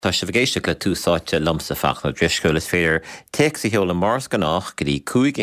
Tá sé bhgéiste le túsáte lomsa fach na driscoil is féidir teach sa heola mars ganach go dtí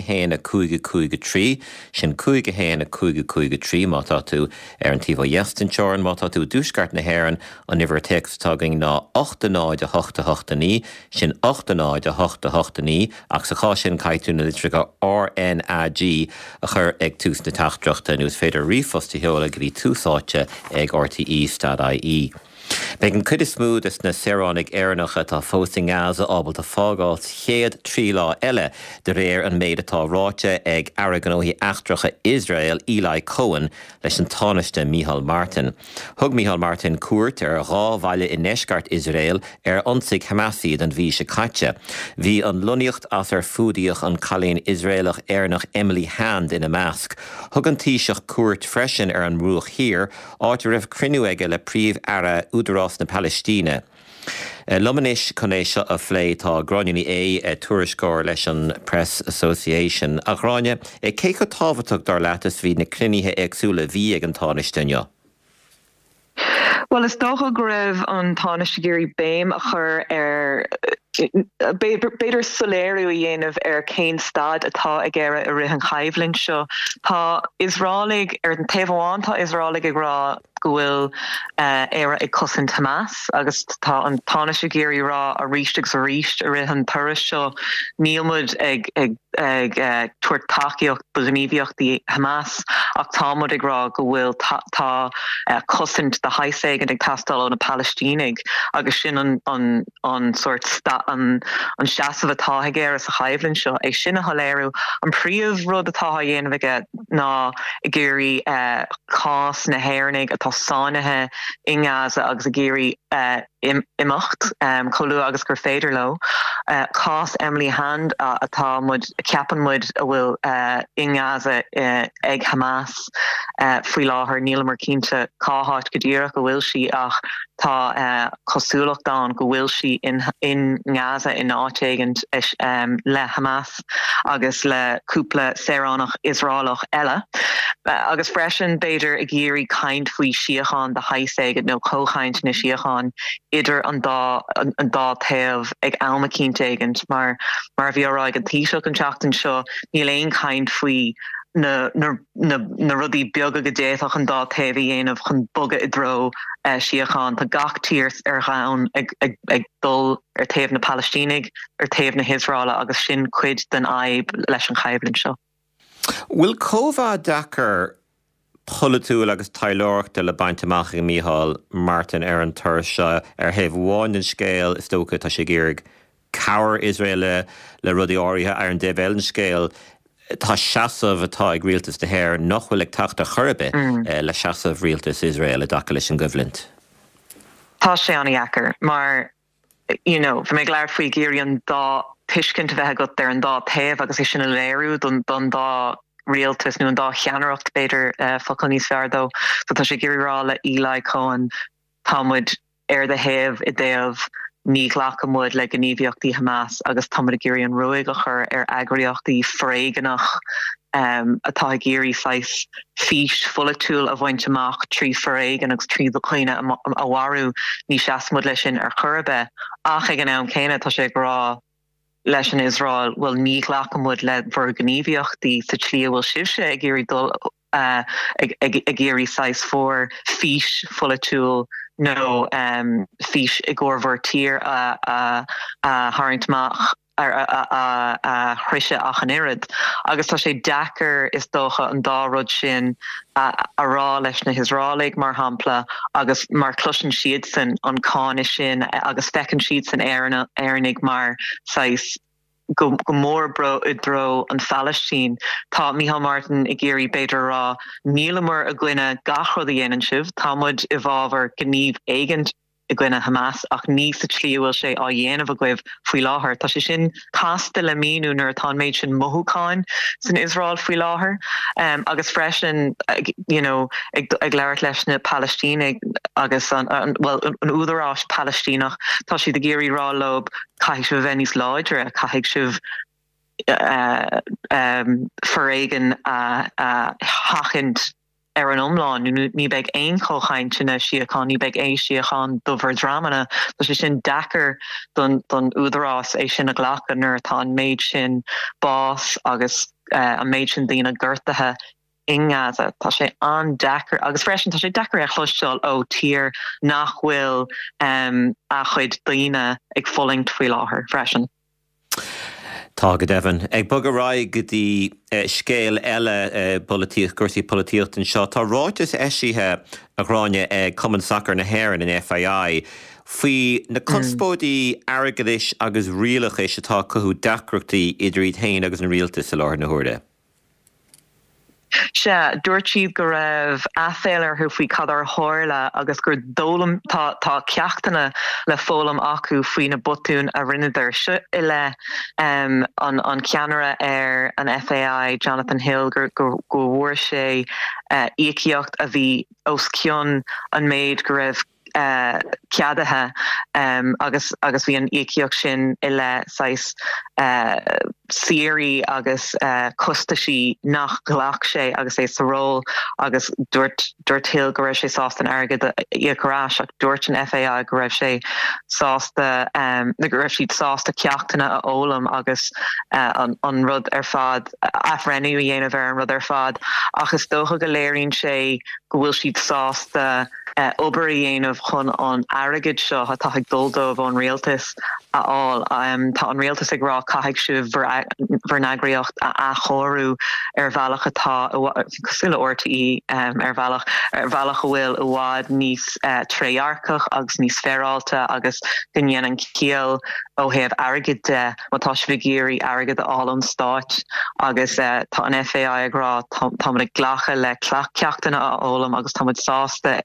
5-1-5-5-3 sin 5-1-5-5-3 mátá tú ar an tíomh Iastain teorann mátá tú dúsgart na hÉireann an nimhar teachtágaing ná 8-9-8-8-9 sin 8-9-8-8-9 ach sa chá sin caiitú na litre go RNAG a chur ag tús na teachtrachta nuas féidir rifosta heola go dtí túsáte ag RTE.ie. Beag an cuid is smúd is na Saoránaigh éireannacha tá fósing gása ábal a fágáil chéad trí lá eile de réir an méid atá ráite ag airgeanóthaí eachtracha Israel Eli Cohen leis an tánaiste Micheál Martin. Thug Micheál Martin cuairt ar rá bhaile in neisceart Israel ar ionsaigh Hamasíad an bhí se caite. Bhí an luniocht as ar fúdaíoch an chalín Israelach éireannach Emily Hand ina measc. Thug an tíiseach cuairt freisin ar an rúach hir áit a raibh crinú aige le príomh ara údarás na Palestíne. Lomanis conéisio a phlé tá gráinní tuairiscóir leis an Press Association. A gráine cé go tábhachtach dar leatas bhí na cliníthe agsúla bhí ag an tánaiste. Well, is dócha go raibh an tánaiste géirí béim a chur ar beidir soléirú dhéanamh ar céin stad atá ag éire a rith an chaimhlinn seo. Tá Israelig ar an taobháin tá Israelig ag rá go bhfuil éire ag cosint Hamas agus tá an tánaiste géirí rá a ríist agus a ríist a rith an turas seo níl ag tuair takeíocht buganíomhíochtaí Hamas ach támod ag rá go bhfuil tá cosint de haiséig ag tastal na Palestínig agus sin an sort an seasamh atá ag éire sa chaimhlinn seo ag sinna holéirú an príomh rud atá dhéanamh aige ná i géirí cás na hÉireannaigh atá sáinnithe in Gaza agus a géirí imacht choú agus gur féidir lo. Cás Emily Hand atá ceapan muid a bhfuil in Gaza ag Hamas faoi láthair níl mar cínte cáthait go dtíreach go bhfuil si ach tá cosúlacht dá go bhfuil si in Gaza in áiteigint le Hamas agus le cúpla Saoránach Israelach eile. Agus freisin beidir a géirí caint faoi siocháin de haiséig nó cóchaint na siocháin idir an dá taobh ag alma cínteigint mar bhí ráig an tíiseach an teachtain seo níl éon caint faoi na rudí beaga go déach an dá taobh dhéanamh chun boga i dro siocháin tá gach tírs ar ghabhann ag dul ar taobh na Palestínig ar taobh na Hisrála agus sin cuid den aib leis an chaimhlinn seo. Will Cóhá Dakar Cholaúil agus tailóachta le baint amach i Micheál Martin ar an tuair seo ar thaobh bháin den scéal is tócha tá sé géirg cabhar Israel le rudí áirithe ar an déibh scéal tá seasamh atá ag rialtas de Héir nach bhfuil ag teachta chorbe le seasamh rialtas Israel a daca leis an gobhlint. Tá sé an iachar, mar bhí mé léir faoi géirí an dá tuiscint bheith go ar an dá taobh agus is sin a léirú don dá rialtas nó an dá cheannaíocht beidir focail níos fearr dó, tá sé géirí rá le Eli Cohen támuid ar de thaobh i dtaobh ní ghlacha muid le gníomhíochtaí Hamas agus támuid a géirí an ruig a chur ar eagraíochtaí fréigeannach atá géirí feis fís fulatúil a bhaint amach trí fréigean agus trí do chuoine a bharú ní seasamud lei sin ar churbe ach ag an am céine tá sé rá leis an Israel bhfuil ní ghlachamúd le bhar gníomhíochtaí sa tslí bhfuil sibse ag géirí dul ag géirí 6-4 fís fulatúil nó fís i gcórbhar tír a tharintmach chrise ach an irid. Agus tá sé Dakar is dócha an dárod sin a rá leis na Hisrálaigh mar hampla agus mar cluisin siad san an cáine sin agus fecinn siad san éireannaigh mar go mór bro i dro an Palestine. Tá Micheál Martin i géirí beidir rá nílamar a gcuine gachrodí dhéanaan sibh, támuid i bhábhar gníomh éigent i gcuine Hamas ach ní sa tslí bhfuil sé á dhéanamh a gcuibh faoi láthair. Tá sé sin casta le míú nuair atá méid sin mothúcáin san Israel faoi láthair. Agus freisin ag léirt leis na Palestínig agus an údarás Palestínach tá siad a géirí rá lob caiigh sibh bheith níos láidre, caiigh sibh forréigen hachint an omláin ní beag ein chochaintine siachan ní beag é siachan dover dramana dus sin dacker don údarrás é sin a ghlachan nuair tá méid sin bás agus a méid sin dína ggurtathe ingaza tá sé an dacker agus freisin tá sé dacker a chluisteáil ó tír nachhfuil a chuid daine ag follingt faoi láthair freisin. Tá go Devon. Ag bug a raig gotí scéal eile gursaí políocht an seo. Tá ráitas eisithe a gráine ag Cumann Soccer na Héireann in FAI. Faoi na conspódaí airgeadis agus rialachis atá cothú dacreachtaí idir iad hain agus an rialtas sa láthir na huairde. Se dúirtíad go raibh aféilar thu faoi cadar háirla agus gur dólam tá ceachtainna le fólam acu faoi na botún a rinneidir se i le an ceanara ar an FAI Jonathan Hill go bhfuair sé íochaíocht a bhí os cionn an méid go raibh ceadathe agus bhí an íochaíocht sin i le sais sírí agus costaisí nach ghlach sé agus é sa ról agus dúirt Hill go raibh sé sásta an airgid íochárás ach dúirt an FAI go raibh sé sásta go raibh siad sásta ceachtainna a ólam agus an rud ar fad afrenniú a dhéanamh ar an rud ar fad agus dócha go léiríonn sé go bhfuil siad sásta obair dhéanamh chun an airgid seo tá ag dóldómh an rialtas aáil tá an rialtas ag rá caiigh siú vernagraíocht a chóirú ar bhealach atá cosúla ortaí ar bhealach bhfuil a bhád níos tréarcach agus níos fearálta agus duine an cíal ó héamh airgid de mátá sibh airgid áil an stáit agus tá an FAI ag rá tá ag ghlacha le ceachtainna a ólam agus tá sásta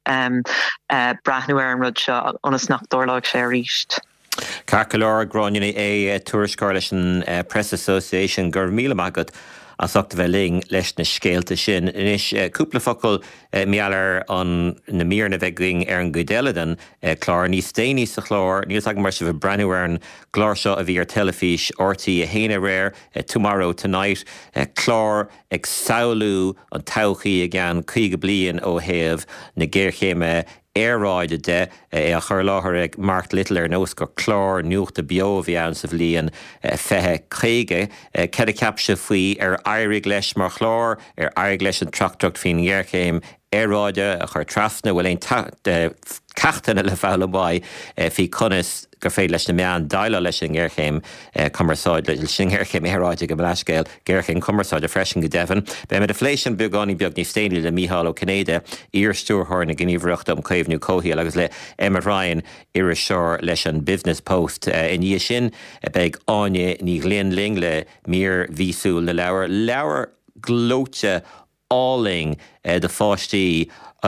brathnú ar an rud seo onas nach dúirlaigh sé ríist. Carcaláir gráinine é tuairiscáir leis an Press Association gur míle agad a soachta bheling leis na scéalta sin. Inis cúpla focail meallar an na míorna bheitging ar an Gudeladan chlár níos déanaí sa chlár, níos ag mar se bh breanú ar an glár seo a bhí ar telefís ortaí a héine réir Tomorrow Tonight chlár ag saoilú an todhchaí a gceann 5 bliain ó thaobh na ggéirchéime éráide de a chur láthair ag Mark Little ar nós go chlár nuachta bio bhí an sa bhliain fethe chéige cead a ceapse faoi ar airig leis mar chlár ar airig leis an trachtocht fin ggéirchéim éráide a chur trasna bhfuil éon cachtainna le bhealach bhaid fhí conas gur féad leis na meán daile leis an ggéirchéim cumarsáid le sin ggéirchéim éráide go blascéil ggéirchéim cumarsáid a freisin go Devon. Be me de fléisian beagání beag ní stéanú le Mícheál Ó Cinnéide íorstúrthir na gníomhreacht am Caomhnú Comhthéal agus le Emma Ryan iris seoir leis an Business Post in dhé sin beag áine ní ghlíon ling le mír vísú le leabhar glóte áling de fáistí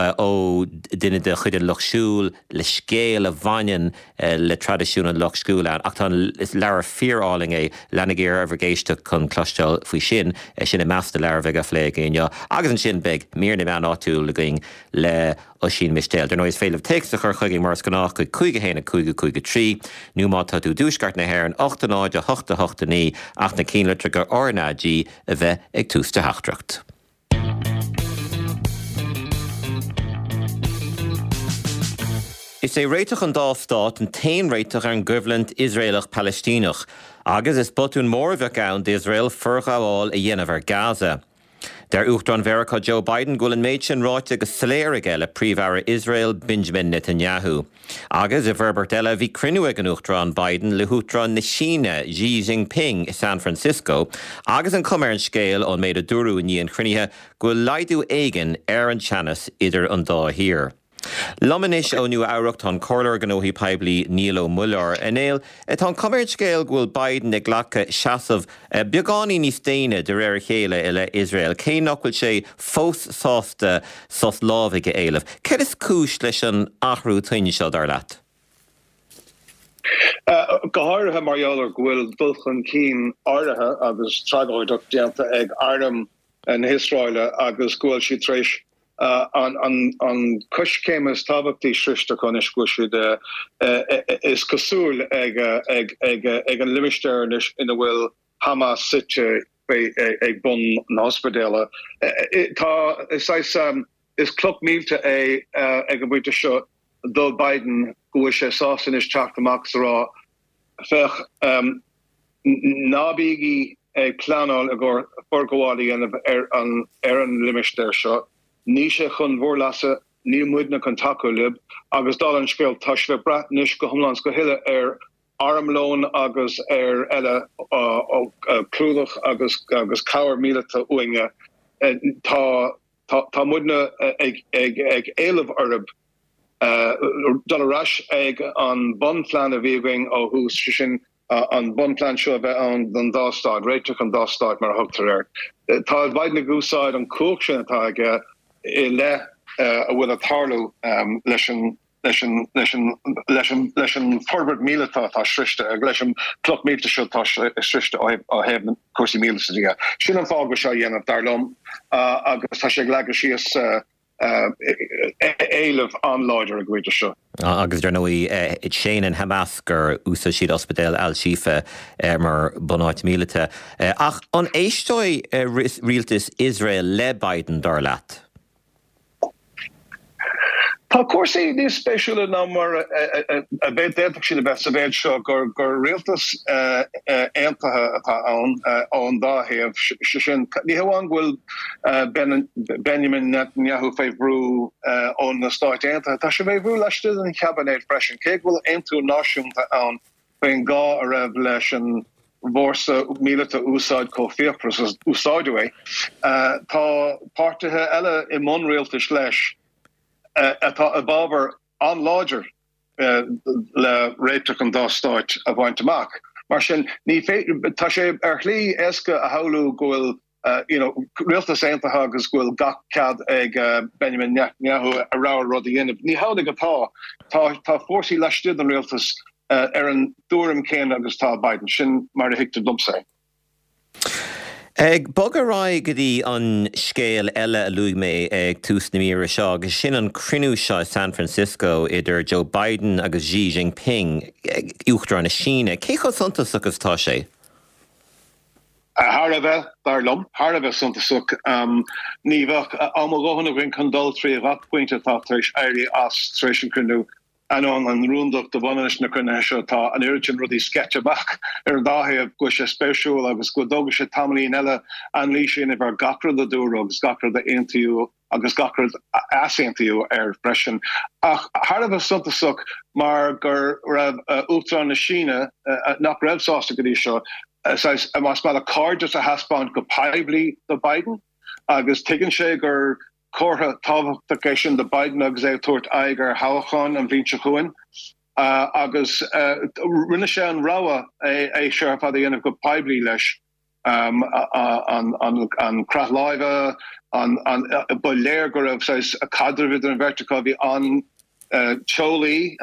ó duine de chuide lochsúil le scéal a bhainean le tradiisiún an lochscúil ach tá is leabhar fíoráling é lena géir ar bhgéiste chun cloisteáil faoi sin sin i measta leabhar bheith a phlé géine agus an sin beag mír na meán áitiú le going le ó sin mistéil. Der nó is féileh teach a chur chuigh mars gannach go 5 héna 5 trí nu má tá tú dúsgart na Héireann 8 náide 8 8 ní ach na cínletra gur ornádí a bheith ag tústa heachtracht. Is é réiteach an dástát an tain réiteach ar an Goibhleant Israelach Palestínach, agus is botún mór bheith ann d'Israel furgháil a dhéanamh ar Gaza. Der Uachtarán Mheiriceá Joe Biden gúil an méid sin ráite agus soléir eile príomhmheara Israel Benjamin Netanyahu. Agus a bherbert eile bhí crinú ag an Uachtarán Biden le hútarán na Síne Xi Jinping i San Francisco, agus an cumairn scéal ón méid a dúrú níon crinithe go laidú éigean ar an teannas idir an dá hir. Lomanis ó nu áireacht an cólar gan óhí peblií Níl Ó Muller anéal tá cumaird scéal ghfuil Biden ag ghlacha seasamh beagáí níos déine de réir chéile ile Israel. Cé nachhfuil sé fós sásta sos lámhaige éileh. Cé is cúis leis an athrú tuine seo dar leat? Gohairthe marheallar ghfuil dulchan cín áirithe agus trádáideach déanta ag airm an Israile agus ghfuil si tréis an kush kémas tabachti shrishta konis kushi de is kasul eg an limister in the will Hamas sitje ag bun na hospedale. Ta is is clock mílte ag go bute seo dul Biden go sé sásan is teach amach rá fech nábíigi ag planál a gur forgoáí an limimiiste seo ní sé chun bhórlasa ní muidna chun takeulib agus dá an scéil taisle bratnis go thomlans go hiile armlón agus eile clúdach agus cabhar míleta uinge tá muidna ag éileh orb dollarráis ag an bonplan a bhíing ó hús sin an bonplan seo bheith an don dástad, réiteach an dástad mar thugtar Tá bhaid na gúsáid an cóg sin atá ige I le a bhfuil a tarlú leis an forbert míletá tá srichte ag leis an cloch mílte seo tá srichte á hebn cuasí míle dia. Sin an fága seo dhéanamh darlum agus tá sé leaga síos éileh anláidir a gcuide seo. Agus dar nóí sé an Hamas gur úsa siad ospedéil al-Shifa mar bunáid mílete. Ach an éistói rialtas Israel le Biden dar leat. Tá cuasaí níos spéisiúla ná mar a bheith déach sin a bheith sa bhéid seo gur rialtas aontaithe atá ann dáthaíomh sin. Ní hamháin bhfuil Benjamin Netanyahu feibhrú ón na Stáit Aontaithe. Tá sé bheith bhrú leistíad an cabinet freisin. Cé bhfuil aontú náisiúnta ann faoin gá a raibh leis an bhórsa míleta úsáid cófiopras úsáidú Tá páirtithe eile I món rialtas leis atá a bábhar an láidir le réiteach an dástáit a bhaint amach. Mar sin tá sé ar chlí éasca a haulú gohfuil rialtas aontaithe agus gohfuil gach cead ag Benjamin Netanyahu a rá rudí inmh. Ní hádig atá tá fórsaí leistíad an rialtas ar an dúram céin agus tá Biden sin mar a hiictar dumsa. Ag bogarrá go dtí an scéal eile a luigh mé ag tús na míra seo, agus sin an crinú seo San Francisco idir Joe Biden agus Xi Jinping uachtar na Síne. Cé chu suntas agus tá sé? Har a bheith darlum, har a bheith suntasach ní bheith am gohanna bhain condol trí a bhat pointe tá éis éirí as tréis an crinú. An rúndach de bhanis na crunne seo tá an urgin rudí sketch amach ar dáthaíomh go sé spéisiúil agus go dóga sé tamlín eile an lí sin a bhar gacrad a dúra agus gacrad a aontaíú agus gacrad asaontaíú ar freisin. Ach har a bheith suntasach mar gur raibh uachtar na Síne nach raibh sásta go dtí seo mas mal a card just a haspáin go paimhlí do Biden agus tuigeann sé gur Cortha tábhachtacéis de Biden agus tuairt aiger hawachan an bhíonn se chuin agus rinne sé an ráha é seo fad dhéanamh go paimhlí leis an crathláimhe an boléir go raibh a cadravid an verticá bhí an Cholaí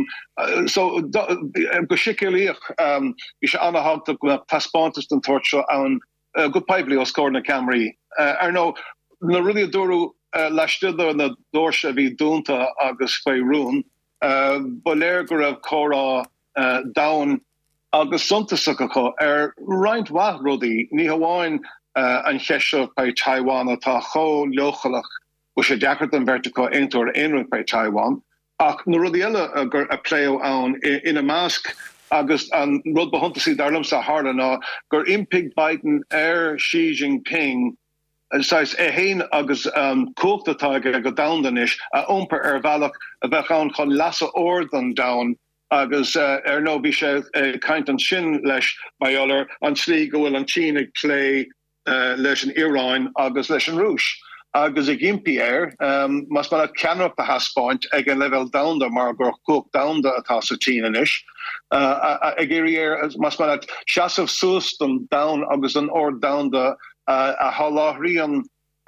so go sicilíoch bhí sé anhaanta go taspátas an tuairt seo an go paimhlí ó scór na Camry ar nó na rudí dúrú leistíad na dóirse bhí dúnta agus féirún boléir go raibh chorá dain agus suntasach acu ar roinnt wath rudaí ní hamháin an cheisio bei Taiwan atá cho leochalach go sé deachart an verticá aontóir aonrúd bei Taiwan ach na rudí eile gur a pléo ann ina másc agus an rud bahuntasí darlam sa hála ná gur impig Biden ar Xi Jinping Sais héin agus cóchtatá go danis a omper ar bhealach a bheith an chun lasa ordan down agus ar nó bhí sé kaint an sin leis maiollar an slí gohfuil an China lé leis an Iráin agus leis an Rúis. Agus ag impi mas mal a ceanach a haspáint ag an level downda mar gur cóch downda atá sa China isis. Ag éir mas mal a seasamh sústan down agus an ord downda a háláthríon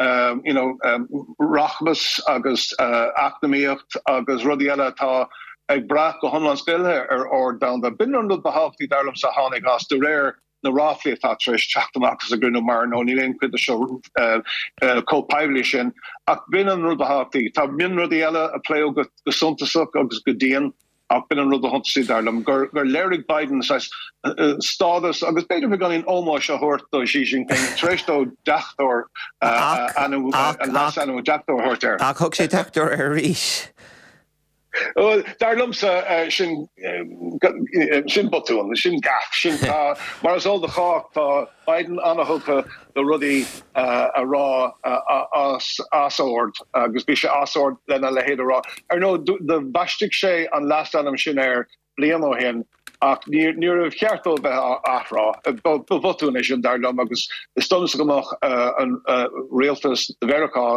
rachmas agus acnamíocht agus rudí eile tá ag brath go thomlan scoilthe ar ord downda. Bin an rud behaltaí darlam sa tháinig as do réir na ráfli atá tréis teachtamach as a grúnú mar nó ní léon cuid seo cópaimhlí sin ach bin an rud behaltaí. Tá min rudí eile a pléo go suntasach agus go dtíon ach bin an rud a hontaí darlam gur léirigh Biden stádas agus beidir bh gan in ómá se hort do Xi Jinping treistó deachtor an las anú deachtor hortir. Ach thug sé deachtor rís. Darlumsa sin botún, sin gaf, sin mar as all de chá tá Biden anhucha the ruddy a rá asord agus bí se asord lena le héidir rá. No the bastig sé an last anam sin blian ó hen ach ní cheartó bheith afrá botún é sin darlum agus is stom gomach an réaltas de Verá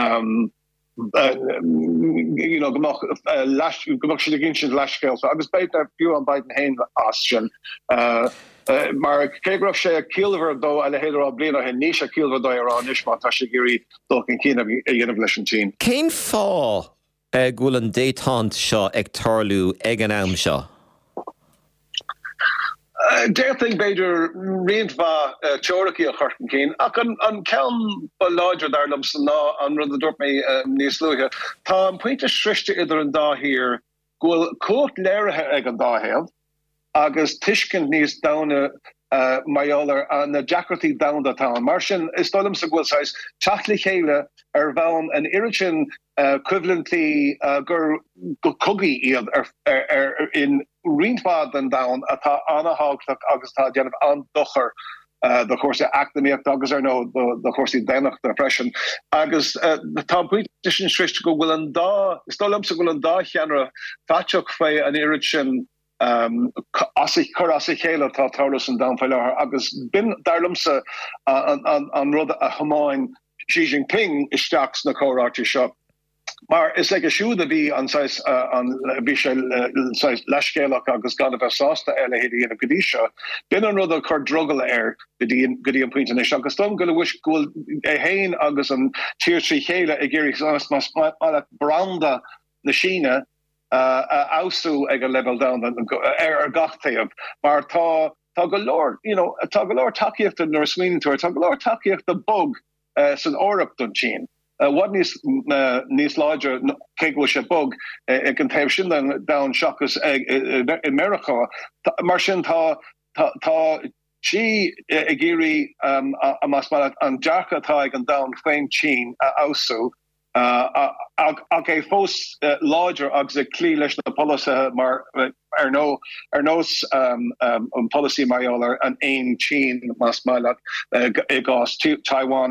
gomach si ginn sin leiscéil agus beit fiú an Biden hain assin. Mar cégrah sé cíalhar dó a le héidir á bliana hen níos a cíalhar dó ará nisma tá sé gurí dulcin cína a dhéanamh leis an tí. Cén fá ghfuil an détáint seo ag tarlú ag an am seo? Déirting beidir riintha teoraí a chuirtan cín ach an ceann láidir darlam san ná an rud a dúirt mé níos luúthe. Tá an pointe sriste idir an dáthír ghfuil cót léirithe ag an dáhéal agus tuiscint níos dána maiálar an na deacratí dána mar sin is dóm sa ghfuil sais teachla chéile ar bhain an iritin equivalently gur go cogaí iad in riintbad an down atá anhaagach agus tá déanamh an dochar the course academic agus no the course denach the oppression agus tá buite sin sricht go bhfuil an dá stolam sa bhfuil an dá cheanra fatseach fé an irid sin chur as chéile tá táras an dáfeile agus bin darlamsa an rud a hamáin Xi Jinping isteach na choráte seo. Maar is like a shoe that be on size leiscéach agus gan a sásta eile héidir dhéanamh godíisio. Bin an rud a chu drogala the goí an puinte is agus dom go bhis ghfuil hain agus an tíir trí chéile I ggéirí mas branda na Síne ausú ag a level down ar gachtaíomh. Mar tá go leor, tá go leor takeíocht an Swinúir, tá go leor takeíocht the bug san órap don Sín. What níos láidir céhfuil se bug ag an taobh sin down seachas America mar sin tá si I ggéirí an dearchatá ag an down féin Sín ausú ag é fós láidir agus ag clí leis na policy mar ar nós an policy maiálar an aon Sín mas maiile I gás Taiwan.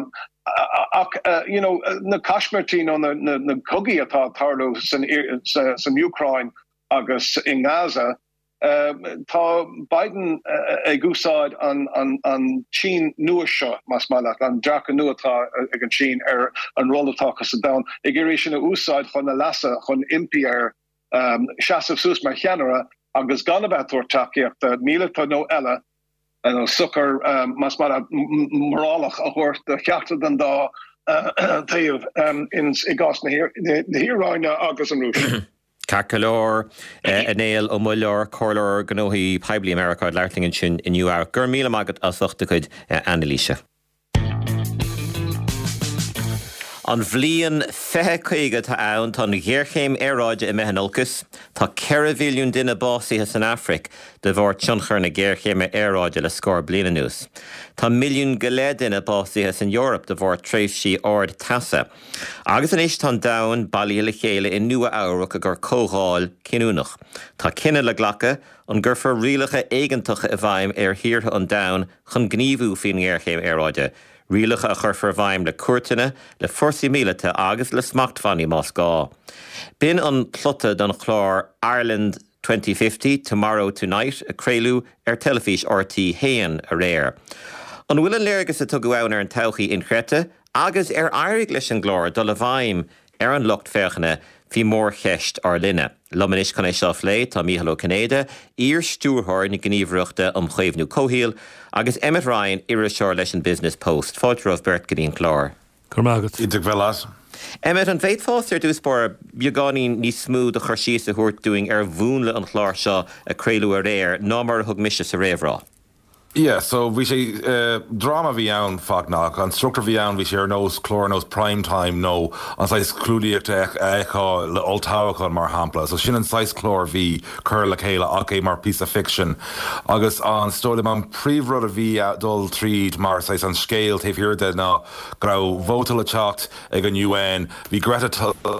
Na Kashmir on na cogi atá tarlo san Ukraine agus in Gaza tá Biden ag úsáid an Sín nua seo mas maiach an deacha nuatá ag an Sín ar an rollatachas a down. Ag géirí sin a úsáid chun na lasa chun impi ar seasamh sús mar cheanara agus ganabátor takeíocht míle tá nó eile and sucker mas morálach a hort de cheachta den dá taobh in gas na híráine agus an rúis. Carcalor, Anéal ó Mullor, Corlor, Gnóhí, Peibli America, Leirlingin sin in New York. Gur míle magad a suchtacuid Annalíse. An bhliain fethe chuige tá ann tá na ggéirchéim éráide I mehanolcas, tá 4 bhilliún duine básaithe san Afric de bhór tionchar na ggéirchéime éráide le scór bliana nús. Tá milliún go le duine básaithe san Eorop de bhór tréimhsí ord tasa. Agus an éis tá dain bailí le chéile I nua áireach a gur cógáil cinúnach. Tá cinenne le ghlacha an gurfar rialacha éigeantacha a bhaim ar thiartha an dain chun gníomhú faoin ggéirchéim éráide. Rialacha a chur bhaim le cuairteanna le forsaí mílete agus le smachtfanní más gá. Bin an clotta don chlár Ireland 2050 Tomorrow Tonight a créilú ar telefís RT Héan a réir. An bhfuil an léirgus a tugu ann ar an todhchaí in Crete agus ar airig leis an glór do le bhaim ar an lucht féchanna hí mór cheist ar linne. Lomanis can é seo lé tá Mícheál Ó Cinnéide, ír stúrthir na gníomhreachta chuomhnú Cóhíal, agus Emmett Ryan iiri seoir leis an Business Post, fáiltear Bert Gadín Clár. Cormagat. Idig velas. Emmett an féit fáiltear dúspóir beagání ní smúd a chuir síos a thuirt doing ar bhúnla an chláir seo a créilú a réir ná mar thug mise sa réimhrá. Yeah, so we say drama bhí ann fagnach, an structure bhí ann bhí sé nós chlór nós prime time nó an sais clúdaíocht eá le oltáhacha mar hampla, so sin an sais chlór bhí chur le chéile ach é mar piece of fiction. Agus an stóla an príomhrud a bhí dul tríd mar sais an scéal taobh hirirde ná grá vótal a teacht ag an UN, bhí Greta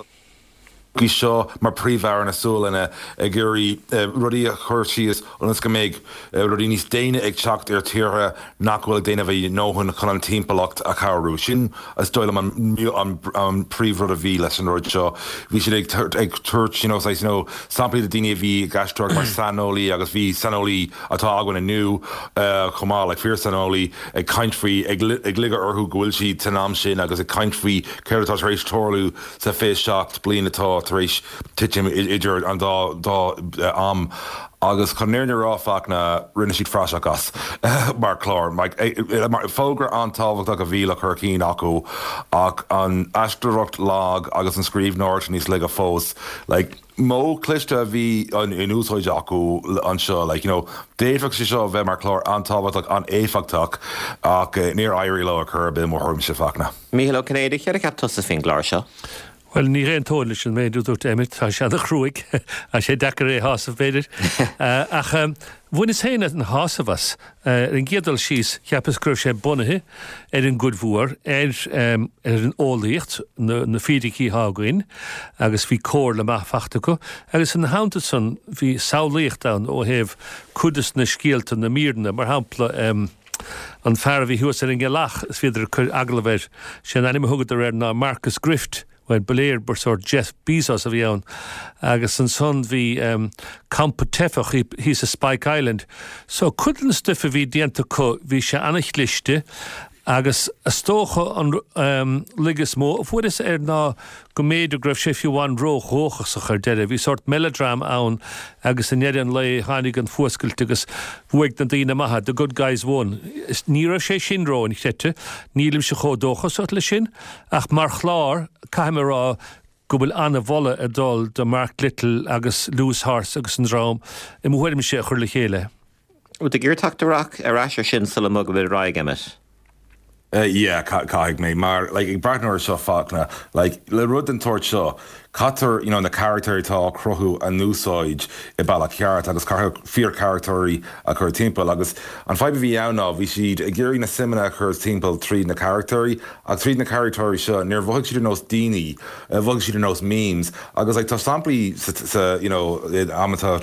Gí seo mar príomhhar na súlainna a gurí rudí a chuirsíos onas go méid rudí níos déine ag teacht ar tíre nachhfuil déine bheith nóhann chun an timpachtacht a charú. Sin as dóil an príomhrud a bhí leis an roid seo. Bhí si ag tuirt samplaí a daine bhí gasúach mar sanolaí agus bhí sanolaí atá agan aniu chumá le fear sanolaí ag caintfaí ag ligad orthú gohfuil si tanam sin agus ag caintfaí ceirtá rééis tóirlú sa fé seacht blian atá éis tiitim idir an dá am agus chunéirne ráfach na rinne siad freiseachas mar chlár mar fógra an tábhacht a bhí le chucíín acu ach an aisteachcht lag agus an scríbnáirt níos le a fós mó cliste a bhí in úsáid acu an seo déadfah sé seo bheith mar chlár an tábhacht an éfachtach ach níor éirí le a chur be mórthm se fachna. Míhall Kennedy chear a cap tusa fin gláir seo. Well, ní réon tóla sin méadú dút éimiid tá sé a chrúig a sé dechar é hásamh féidir. Ach bhain is héine an hásamhas an ggéadal síos cheappas cruh sé bunathe an gudmhúr an ólaíocht na fídicí hágain agus bhí cór le maithfachta go agus an háanta san bhí saolaíocht an ó héh cudas na scéalta na mírna mar hampla an fear bhí thuas ar an gelach is féidir chur aglaibh sé anim thugad ar ná Marcus Grift when beléir bur sort Jeff Bezos a bhí ann agus an son bhí campa tefach hís a Spike Island. So chudan stuff a bhí dianta co bhí sé annach liste agus a stócha an ligus mó bhfuil is ná go méidir greibh sé fiúháin ró hóchas a chur deire, bhí sort melodram ann agus an éan le hánig an fuascailt agus bhuaig na daoine maithe, the good guys won. Ní raibh sé sin ró in chete, nílim se chódóchas le sin, ach mar chlár caiime rá go bhfuil anna bhola a dul de Mark Little agus Lewis Hart agus an rám I mhuiim sé chur le chéile. Ú de ggéirteachtarach ar eisiir sin sula mo go bhfuil ráigeimiis. Yeah, caig mé, mar ag breitnar seo fachna, le rud an toirt seo, catar na charactéirtá crothú a núsáid I bailach ceart agus fíor charactéirí a chur timppel agus an feibe bhí anná bhí siad a ggéirí na simena chur timppel tríd na charactéirí ag tríd na charactéirí seo níor bhog siad nós daoine, bhog siad nós memes agus tá samplaí amata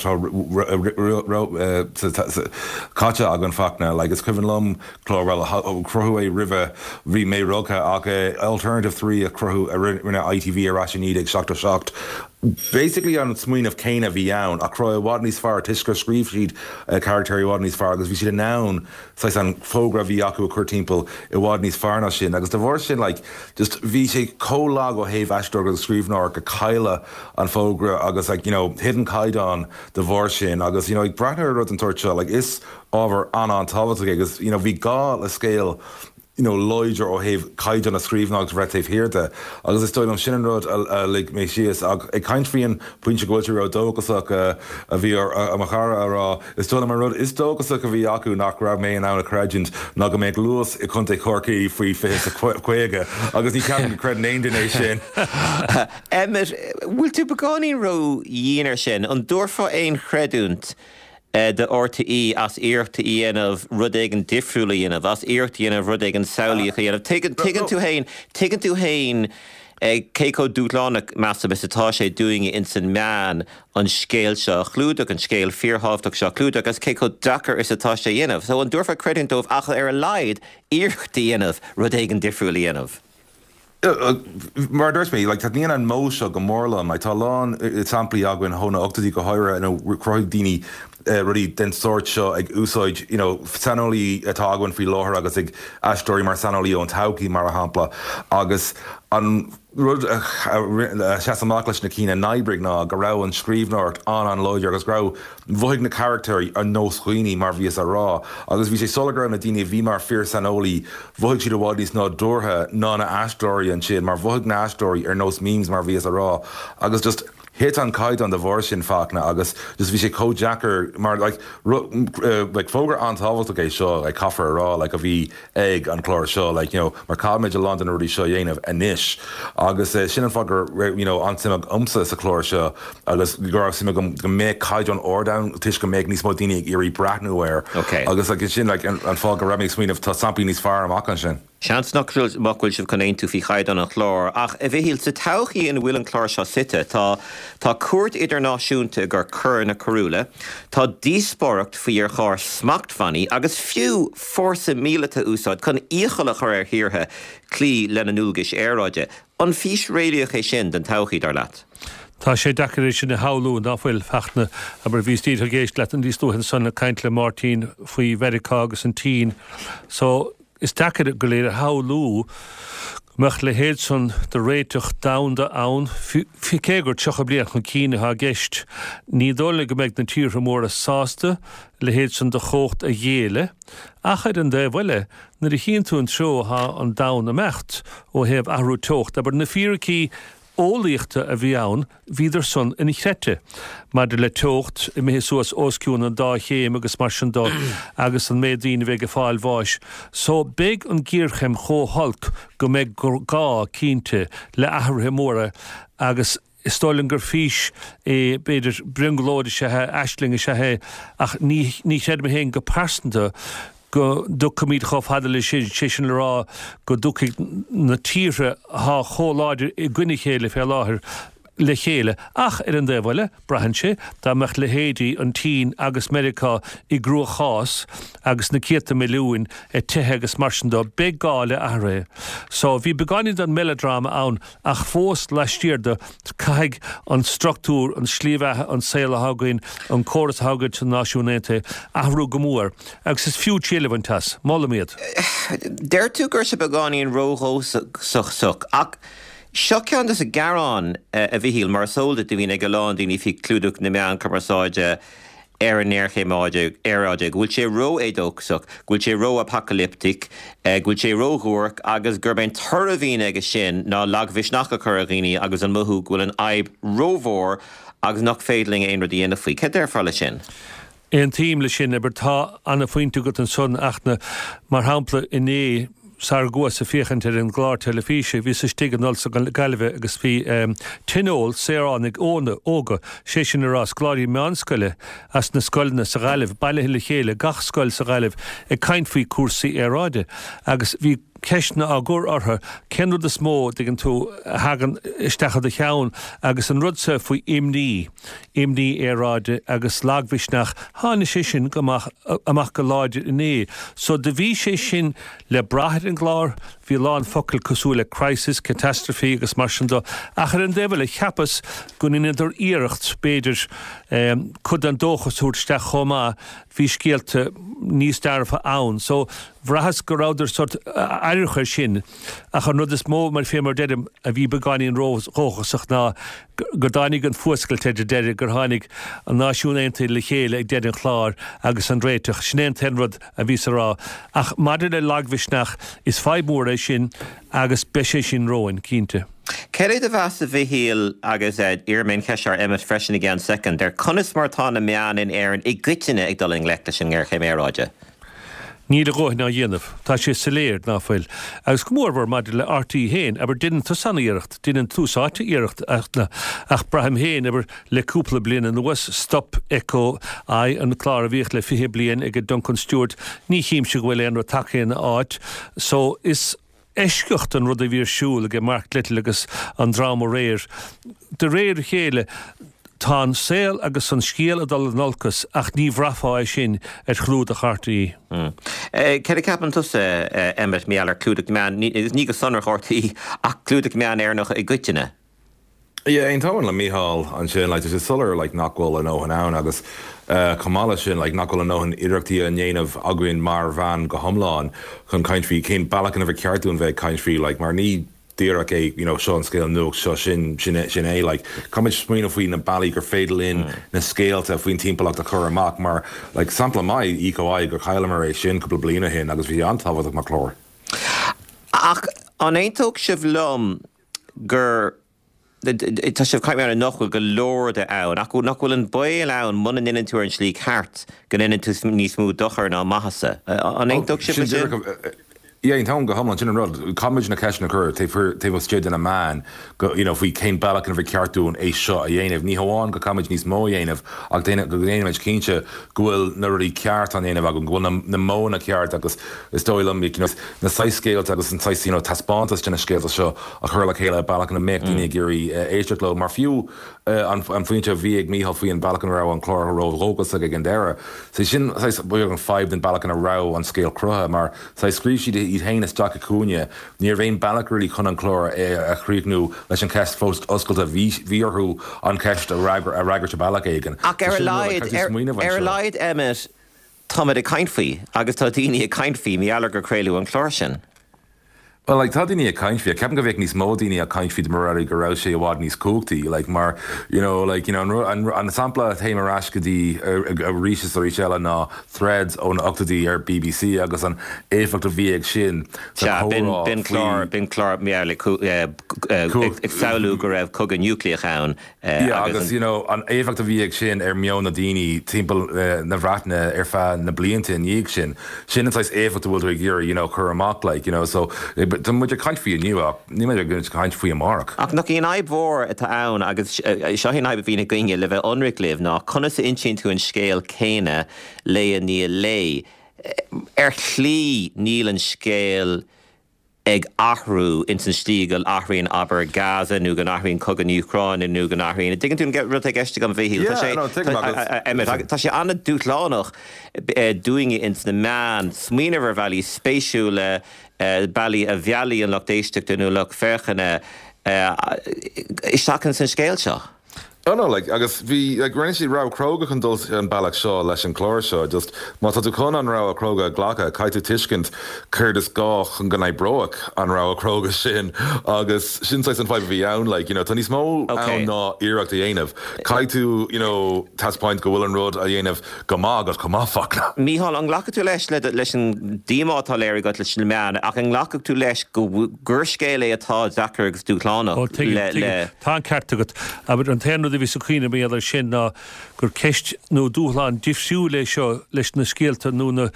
caite agan fachna is cuihann lom chlárhil crothú é ribh bhí mé rugcha ach alternative 3 a crothú a rinne ITV a raisiníd ag seachta shocked. Basically an smuoin of Céine bhí ann a croi bhád níos fearr tuisgur scríb siad charactéirí bhád níos fearr agus bhí siad an sais an fógra bhí acu a chur timppel I bhád níos fearna sin agus de bhór sin just bhí sé cólag ó héh eisteach agus scríbnáir go caile an fógra agus hidden caiidán de bhór sin agus ag breithnar rud an tuairt seo is ábhar an tábhacht agus bhí gá le scéal loidir ó héh caiidan a scríbnácht rétaobh hirirde agus is stoil an sin rud le mé sios ag caiintfrion puinte goiltear ó dógasach a bhí amachara ará is stoil mar rud is dógasach a bhí acu nach raibh mé an anna creidint ná go méid luas I chunta chorcaí faoi fé a chuige agus ní cean cred éidirnééis sin. Bhfuil tú beáí ro dhéanaar sin an dúrfa éon chreidúnt de RTE as íirtaí dhéanamh rud éigen difriúla dhéanamh as íirtaí dhéanamh rud éigen saolaíocha dhéanamh. Tuigeann tú hain céco dúlánach measa bes atá sé dúing in san meán an scéal seo chlúdach an scéal fíorthbhachtach seo chlúdach as céco dachar is atá sé dhéanamh. So an dúrfa creideann dómh acha ar a laid íirtaí dhéanamh rud éigen difriúla dhéanamh. Mar dúirt mé, tá níon an mó seo go mórlam, tá lán samplaí agann thona 8 go háire croigh daoine rudí den sort seo ag úsáid sanolaí atá agann faoi láthair agus ag aisteoirí mar sanolaí ón todhchaí mar a hampla agus an rud seaamach leis na cína naibrig ná go rah an scríbnáirt an loidir agus rah bhuaigh na charactéirí an nóschuoine mar bhíos a rá agus bhí sé solagra na daine bhí mar fear sanolaí bhuaigh siad bhád níos ná dúrtha ná na aisteoirí an sin mar bhuaigh na aisteoirí ar nós memes mar bhíos a rá agus just hit an caiid an de bhór sin fácna agus just bhí sé cójackar mar like fógur antábhalt é seo like caafar rá like a bhí ag an chlár seo like you know mar cáid a London ruí seo dhéanamh inis agus sin an fágur ansimach umsa sa chlár seo agus gur si go méid caiid an ordown tuis go méid níos mó daine ag irí brathnúir agus sin an fágur raibh smíanamh tá sampí níos fear amach an sin. Seans nachhfuil sib chunéon tú fhí chaid an chlár ach a bhíhíil sa tochaí in bhfuil an chlár seo site tá cuairt idirnáisiúnta gur chur na choúla tá díospóireacht faoi ar chár smacht fannaí agus fiú fórsa míleta úsáid chun íochaile chur thiortha clí lena núlgais éráide an fís réideach é sin den tochaí dar leat. Tá sé dachar sin na haú náfuil fechna aber bhí tíad a géist le an díosúhan sanna caiint le Martin faoi Vericá agus an tí. So is dachar go léir a haú meach le héad san de réiteach damda ann fi cégur tucha bliach an cíine ha geist ní dóla go méid na tíre mór a sásta le héad san de chócht a dhéle achaid an de bhile na i híonn tú an seo ha an dam a mecht ó hebh ahrú tocht aber na fíraí ólaíochta a bhí ann híidir son in chrete mar de le tocht I mé suas osciún an dá chéim agus mar sin dá agus an médíine bheith go fáil bháis. So big an gíorchem chóhalc go méid gá cínte le athirthe móra agus Stoilin gur fís beidir bringlóide sethe eistlinge sethe ach ní séad me héin go persanta go ducamíd chof hadal sin le rá go ducaigh na tíre há chóláidir I gcuine chéile fé láthir le chéile ach an de bhile brahanse tá meach le héadí an tí agus America I grú chás agus na 4 milliún tuthe agus marsindá beáile ahra. So bhí beganin an melodrama ann ach fós leistíirde caiig an structúr an slíomhethe an saoile hagainn an choras hagad san náisiúnénta ahrú go mór agus is fiú tílehaintas mála míad. Déir tú gur se beganíon róthósach ach seo ceann is a garán a bhíhíil mar sóilde do bhína go lán daoine fi clúdach na meán chumaráide ar an nearchéimáide éráide, bhfuil sé ró édóchsach, bhfuil sé ró apocalyptic, bhfuil sé róthúach agus gur ben tar a bhíine agus sin ná laghbhís nach a chur a ghoine agus an mothú bhfuil an aib rómhór agus nach féidling aon rudí ina faoi. Cé déir fáile sin? Éon tíim le sin aber tá anna faointe go an son achna mar hampla iné Sargua sa fichant an glár telefíe ví sa stigan nol sa galve agus fi tinol séránig óna óga sé sin arás gláí meanscoile as na scoilna sa galibh bailile chéile gach scoil sa galibh caiint faoi cuasaí éráide agus bhí ceisna a gur ortha cenú de smó digan tú hagan istecha de cheann agus an rudsa faoi imní éráide agus lághbhisnach hána sé sin amach go láide iné. So de bhí sé sin le brathir an glár hí lán focail cosú le crisis, catastrophe agus mar sin dó ach an débh le cheappas gon idir íirecht beidir chud an dóchasúirteach chomá hí scéalte níos darfa ann. So bhrahas go ráidir sort airichar sin ach an rud is mó mar fé mar deidim a bhí beganíon róchasach ná gur dánig an fuascailte de deidir gur tháinig an náisiúnénta le chéile ag deidir chlár agus an réiteach snéan tenrad a bhí rá ach maidir le lághbhisnach is feidmór é sin agus be sé sin róin cínte. Ceir a bheas a bhíhíal agus iarmainn ceisiar Emmet freisin again second ar conas martána meán in éireann I gcuiteine ag dul leachta sin gghearchéim éráide. Ní a ggóith ná dhéanamh, tá sé saléir náfuil. Agus go mórhar maidir le RT héin, aber didn't tú sanna iirecht, didn't tú sáte iirecht ach braham héin aber le cúpla blian an was stop echo an chlár a bhíocht le 5 blian ag Duncan Stewart, ní chím se bhfuil an takeíon áit, so is Escocht an rud a bhír siúil go Mark Little agus an drama réir. De réir chéile tá saoil agus an scéal a dal nolcas ach ní bhrafáid sin chlúd a chartaí. Ceir ceapan tusa Emmet méallar clúdaach meán ní go sonar chartaí ach clúdaach meán éarnach I gcuiteine. Yeah, ein táin le míhall an sin like there's a solar like nachhfuil an óhan ann agus Kamala sin like nachhfuil an óhan iireachtaí an dhéanamh aguainn mar bhean go thomláin chun caintfí cén bailach an bheith ceartún bheith caintfí like mar ní dírak é seo an scéal nuach seo sin é like cuid smuoine faoin na bailí gur féidirlín na scéalta faoin timpachta a chur amach mar like sampla mai ícoáid gur chaiile mar é sin cúpla bliana hin agus bhí antáhaach mar chlór. Ach an éontóg sibh lom gur tá sé caiim ar nachhfuil go leor de ann, ach nachhfuil an bail ann muna inan tú an slí ceart go inan tú níos mú dochar ná maithasa. An éintach si Yeah, in town go home on General College na cash na cur they was jed in a man go if we came back and every cartoon a shot a yen of ni hoan go college needs mo yen of agdena go yen much kinche go na really cart on yen of go na mo na cart agus is doilum na size scale agus in size taspantas in a scale show a her like hela back na make ni giri age glow mar few an fuinte vieg mi half in Balkan row on chlor road locals again there so sin size boy 5 in Balkan a row on scale cruh mar size screechy Heinous Jack Acuna near Vein Balakri Conan Chlor a Creeknu, Lesson Cast Fost Usculta Virhu on Cast a ragger to Balakagan. Erlaid Emmet Tommy de Kindfee, August Tadini a Kindfee, me Allerger Crelu and Clorshan. Well, like Tadini a Kindfee, I kept giving these Modini a Kindfee the Morari Garauche Wadney's Cookty, like Mar, and the sample at Hamarashkadi, a Rishis or Richella na threads on Octadi or BBC, I guess on Afak of VX Shin. Bin Clark, merely Exalu Gorev Kogan Nuclear Hound. Yeah, I guess, on Afak of VX Shin, Miona Dini, Temple Navratna, Erfa, Nabliantin, Yikshin, Shin and size Afak to Wilder Gear, Kuramak, like, so. But then would you kind for you new up? You might have kind for you mark. Ach knock in I bore at the town. I guess Shahin I been a going you live at Unric live now. Conus inching to in scale Cana lay in the lay. Erchli Neil and scale eg ahru in Stiegel ahrin aber Gaza nugan ahrin Kogan Ukraine and nugan ahrin. Digging to get real take estigam vehil. Tashi Anna Dutlanoch doing it into the man Smeener Valley spatial Bally a Viali and Loch Daistic to Loch Ferchene is talking sin scale shaw. Oh no, like I guess we like Rennie Rao Kroga condols and Balak Shaw, Lesh and Clor Shaw, just Matatukon on Rao Kroga, Glaka, Kaitu Tishkint, Curtis Goch, and Ganai Broak on Rao Kroga Shin, August Shin Size and 5 Vian, like, Tony Smo, no, Iraq the Yanev, Kaitu, Tas Point, Go Willen Road, Yanev, Gamag, Kamafak. Mihal, on Glaka to Lesh, Leshin Dima Taleri got Leshin Man, Akan Glaka to Lesh, go Gerskele at Zakargs Duklana. Oh, Tan Cartagut, I would intend vi so queen me other shin na gur kecht no dúlan diffsú le seo leis na skeelta no na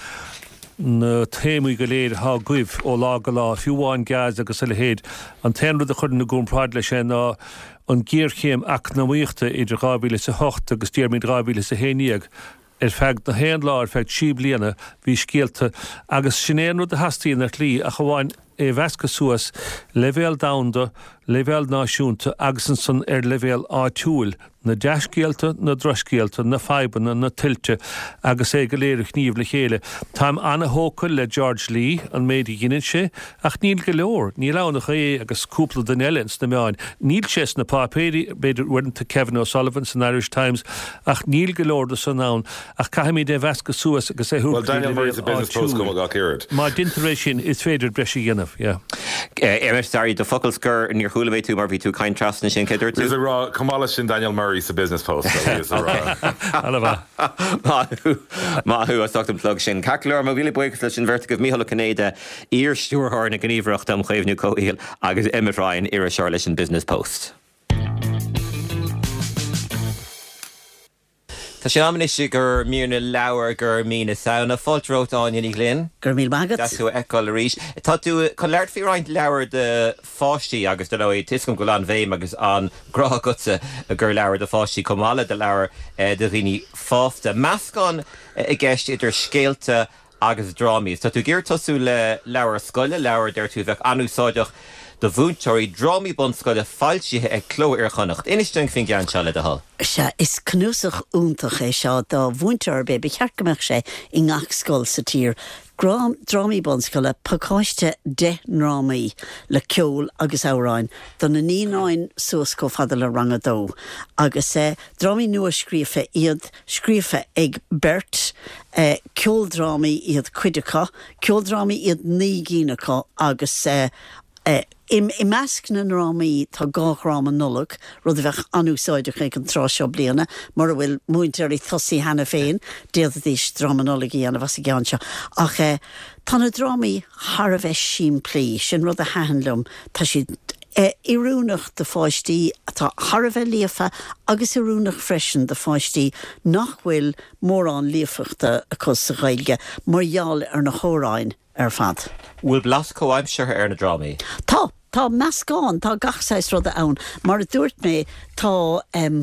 tému goléir ha guibh ó lá go lá fiúháin gas agus le héad an tenru de chun na gún prad le sin na an géirchéim ach na muochta idir gábíle sa 8 agus tíirmid gábíle sa héníag feg na hen lá feg sí bliana hí skeelta agus sinnéanú de hastíí ar lí a chaháin vesca suas level downda level náisiúnta agus san level áitiúil na deiscéalta na droscéalta na feibanna na tilte agus go léir chníomh le chéile. Táim anna hócail le George Lee an méidi ginin sé ach níl go leor, ní lánach agus cúpla den Ellens na meáin. Níl sé na pápéri beidir uanta Kevin O'Sullivan san Irish Times ach níl go leor de san nán ach caimi de vesca suas agus Well, Daniel Murray's a business post go got carried. Má dintaréis sin is féidir breisi ginnnah, yeah. Sorry, the Fuckelskur in your Hulaway to Murphy to kind trust and Shin Kidder too. There's a raw Kamala and Daniel Murray's a business post. Mahu I talked him plug Shin Kakler Mobile Boycott Shin Vertigo Mihal Canada Ear Stuart and Ganivracht am Chavenu Coil Agus Emmett Ryan Ira Charlotte and Business Post. Tá sé am is gur mína leabhar gur mína saona fáiltrót áin in Glynn. Gur míl magat. Dasú eáil ríis. Tá tú chu leir fí roiint leabhar de fáistí agus de le tiscom go an bhéim agus an grátha a gur leabhar de fáistí comála de leabhar de riní fáfta. Meascán I gceist idir scéalta agus drámís. Tá tú géir tosú le leabhar scoile leabhar deir tú bheith anúsáideach de bhúntóirí drámí bonscoile fáiltíthe ag cló ar chonacht. Inistún fin gean se le de hall. Se is cnúsach úntach é seo do bhúntóir be chearcamach sé I ngach scoil sa tír. Drámí bonscoile pacáiste de rámaí le ceol agus áráin don na níáin suas go fada le rangadó. Agus drámí nua scríofa iad scríofa ag bert ceoldrámí iad cuidecha, ceoldrámí iad ní gínacha agus I measc na rámaí tá gách rám an nulach rud a bheith anúsáideach ag an tráseo bliana mar bhfuil muintearí tosaí hena féin déad dís drámanolaí ana bhas I gceann seo. Ach tá na drámaí Har a bheith sin plí sin rud a hahanlumm tá si Iúnach de fáistí tá Harbheith líofa agus iúnach freisin de fáistí nachhfuil mór an líofaachta a cos sa Ghaeilge margheall ar na chóráin ar fad. Bhfuil blas comhaimseartha ar na drámaí? Tá meascáin, tá gachsáis rud a ann, mar a dúirt mé tá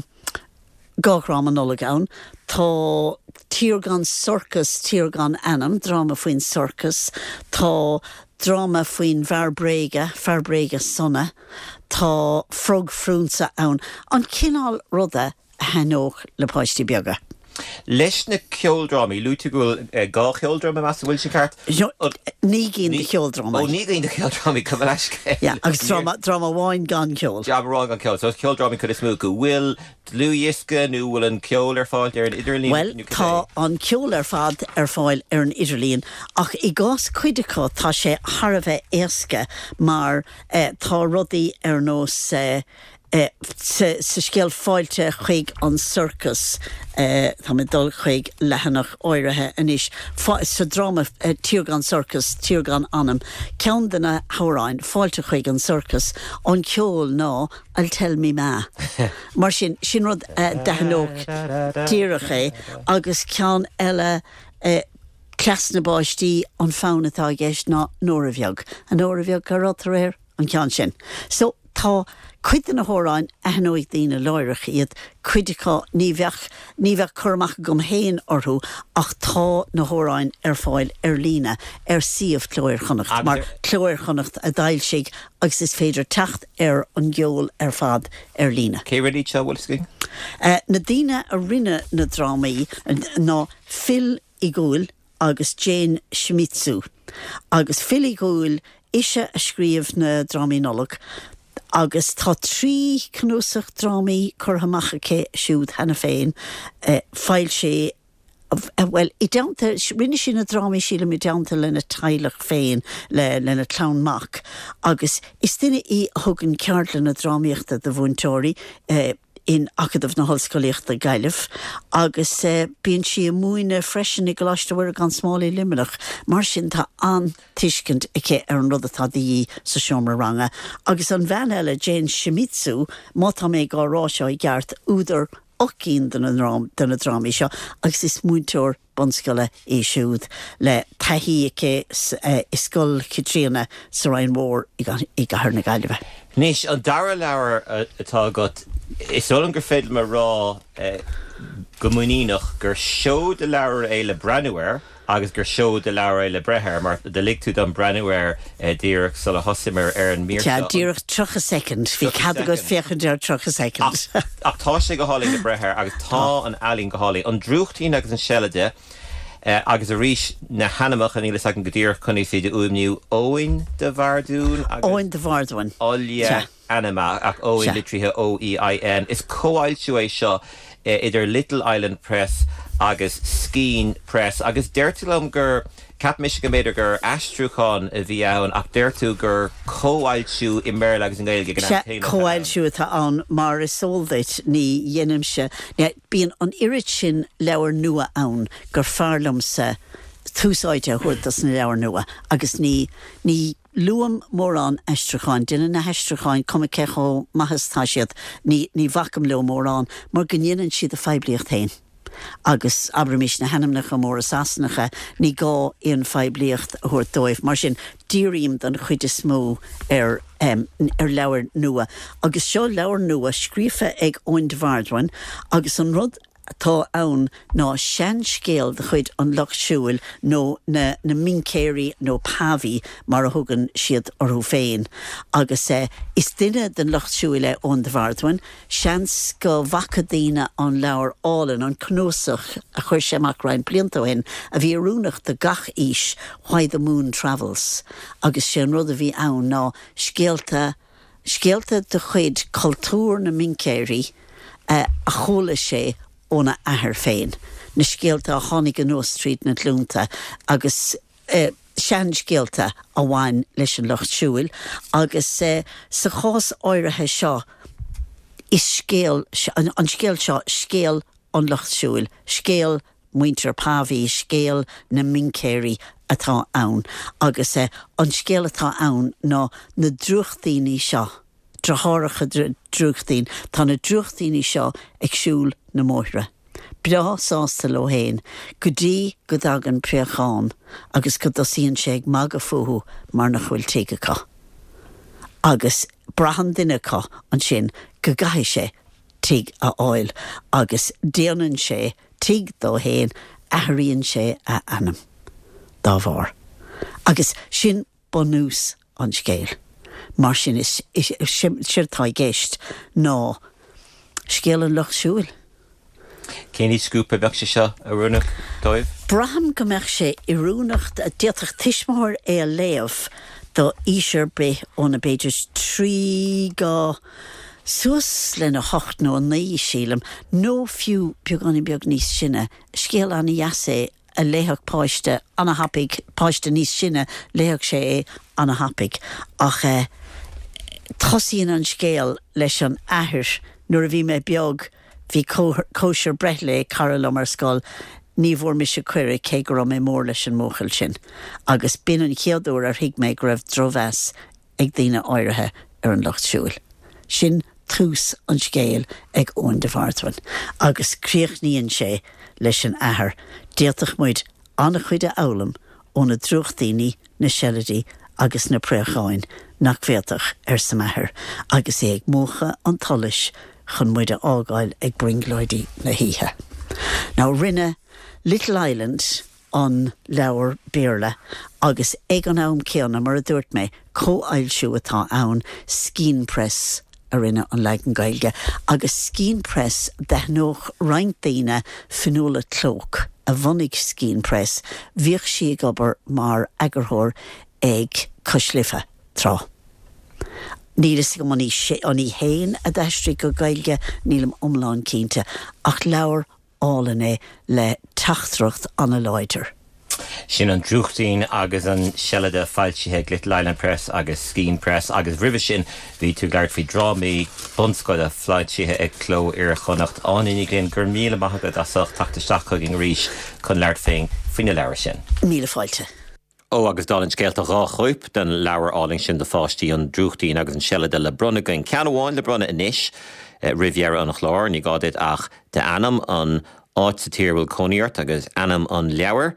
gachrám an nullag ann, tá Tíorgan Circus, Tíorgan Anam, drama faoin Circus, tá drama faoin Farbréige Sonna, tá Frog Frúnsa ann, an cinál ruda henóch le páistí beaga. Leis na ceoldrámaí, lúte gohfuil gá ceoldráma meas bhfuil sin ceart? Ní gén de ceoldráma. Ó, ní gén de ceoldrámaí cum leis cé. Ja, agus drama bháin gan ceol. Ja, bháin gan ceol. So ceoldrámaí chud is smú go bhfuil dlúdhisce nó bhfuil an ceol ar fáil ar an idirlín? Well, tá an ceol ar fad ar fáil ar an idirlín, ach I gás cuideachá tá sé Harbheith éasca, mar tá rudaí ar nós sa scéal fáilte chuig an Circus, tá mé dul chuig lehanach áirithe inis sa drama Tíorgan Circus, Tíorgan Anam, ceann de na hauráin fáilte chuig an Circus, an ceol ná I'll tell me ma. Mar sin rud dehanóg tíiricha agus ceann eile clasna báistí an fánatá gceist ná nóra bheag. An nóra bheag go rátar an ceann sin. So tá cuid na hóráin a hanóid dtíine láirech iad cuideachá ní bheith chumach gom héin orthú ach tá na hóráin ar fáil ar lína ar siomh clóir-chonacht, mar clóir-chonacht a dail sig agus is féidir techt ar an gceol ar fad ar lína. Cé ridí seo bhfuil sci? Na dtíine a rinne na drámaí ná Phil Igúil agus Jane Shimizu. Agus Phil Igúil ise a scríomh na drámaí nullag, agus tá 3 cnúsach drámaí curthamacha cé siúd hena féin, fáil sé well, I deanta rinne sin na drámaí síle mi deanta lena teilech féin lena clownmach, agus is duine I thugann ceart lena drámaíochta de bhainteoirí in acadamh na hallscoilíochta Gaillimh, agus bíonn si muoine freisin I gláisteúir gan smálaí limeach, mar sin tá an tuiscint icé ar an rud atá daí sa seomra ranga, agus an bhean eile Jane Shimizu má tá mé gá rá seo I gceart údar ocín den na drámaí seo, agus is muinteoir bonscoile I siúd le taithí icé iscoil Kitríana sa Ryan Mór I gcathair na Gaillimh. Níos an dara leabhar atá got is ollam gur féidir mar rá go muíach gur seo de leabhar é le brenuair agus gur seo de leabhar é le brethir, mar de ligtú an brenuair díreach sa le hosimir ar an mír. Ja, díreach 3 second, hí cad go féchan dear 3 second. Ach tá sé go hálaí le brethir agus tá an alín go hálaí. An drúchtaí agus an seilide agus a rís na hanamach an ílas ag an godír chuní fi de uimniu Owen de Bhardún. Owen de Bhardún. Olia anima ach Owen litrithe O-E-I-N. Is co-ailsiú é seo idir Little Island Press agus Skeen Press agus deirtilm gur Cap Michigan méidir gur astrúchán a bhí ann ach deirtú gur co-ailsiú I mér agus an Gaeilge gan an co-ailsiú atá an mar is sóldait ní dhéanamse. Bíon an irid sin leabhar nua ann gur fearlamsa túsáide chuirtas na leabhar nua agus ní luam mór an eisteachán, duine na eisteachán cuma cecho mahastáisiad ní bhacam le mór an, mar gníanaan siad a febliacht hain. Agus abramis na hanamnach a mór asasnacha ní gá on febliacht a thuir dóibh, mar sin díríim den chuide smó ar leabhar nua. Agus seo leabhar nua scríofa ag Owen de Bhardún agus an rud tá ann ná sean scéal de chuid an lochsúil nó na mincéirí nó paví mar a thugann siad orthú féin. Agus is duine den lochsúile Owen de Bhardún, seans go bhacadaíine an leabhar álan an cnúsach a chuir séach rain bliantóin a bhí arúnach de gach ís Why the Moon Travels. Agus sé an rud a bhí ann ná scéalta de chuid cultúr na mincéirí a chola sé óna ahar féin. Na scéalta a tháinig an North Street na tlúnta agus sean scéalta a bhain leis an lochsúil agus sa chás áirithe seo is scéal an scéal seo scéal an lochsúil, scéal muintir paví, scéal na mincéirí atá ann agus an scéal atá ann ná na drúchtaíní seo Tratharacha drúchtaín, tá na drúchtaíní seo ag siúl na móithre. Bra sásta lo héin, go dtí go dagan priachán, agus go dosíonn sé ag maga fuhu mar nach bhfuil tígacha. Agus brahan duinecha an sin go gaithí sé tíg a áil, agus déanann sé tíg dó héin athraíonn sé a anam. Dá bhar. Agus sin bonús an scéal. Mar sin is siirtá géist ná scéal an loch siúil. Céní scúpa bheith sé seo a runach dóibh? Braham go meach sé I rúnacht a déach tiismór é a léamh do ísir be óna beidir trí gá suas lena 8 nó 9 sílam nó fiú beagán beag níos sinne scéal anna jaasa a léhach páiste anna hapig páiste níos sinne léhach sé anna hapig ach tosíonn an scéal leis an ahir nuair a bhí mé beag hí cóisiir breithlé carla mar scoil ní bhór mi se cuire cé go raibh mé mór leis an móchail sin agus bin an chéadúir ar thuig mé go raibh dromheas ag daoine áirithe ar an locht siúil. Sin tús an scéal ag ón de bharthain agus críochníonn sé leis an ahar déaltach muid anna chuide eolalam óna drúchtaoine na sealadí agus na préacháin nach bhéadach ar sa methir agus é ag mócha an talais chun muid a ágáil ag bringloidí na híthe. Now rinne Little Island an leabhar béarla agus ag an am céanna mar a dúirt mé có-ailsiú atá ann Skeen Press a rinne an legan gailge agus Skeen Press dehnóch reintaine finúla tlóc a bhanig Skeen Press bhíoh si gobar mar agurthór ag coslifa trá. Nílas go man í héin a deistrí go gailge nílam omláin cínte ach leabhar álan le tachtrucht anna leidir. Sin an drúchtaín agus an sealada fáiltithe Little Island Press agus Skeen Press agus ribh sin bhí tú gglair faoi drámaí bunscoile fáiltithe ag cló ar a chonacht anínig léon gur míle maithagad asach tachtasteach chuig an ríis chun leir féin faoine leabhar sin. Míle fáilte. Ó agus dálann scéalta rá chuip den leabhar áling sin de fáistí an drúchtaín agus an sealada le brunna gain ceanháin le brunna inis riviera an chlár ní gádaid ach de anam an áit sa tírbhfuil coníart agus anam an leabhar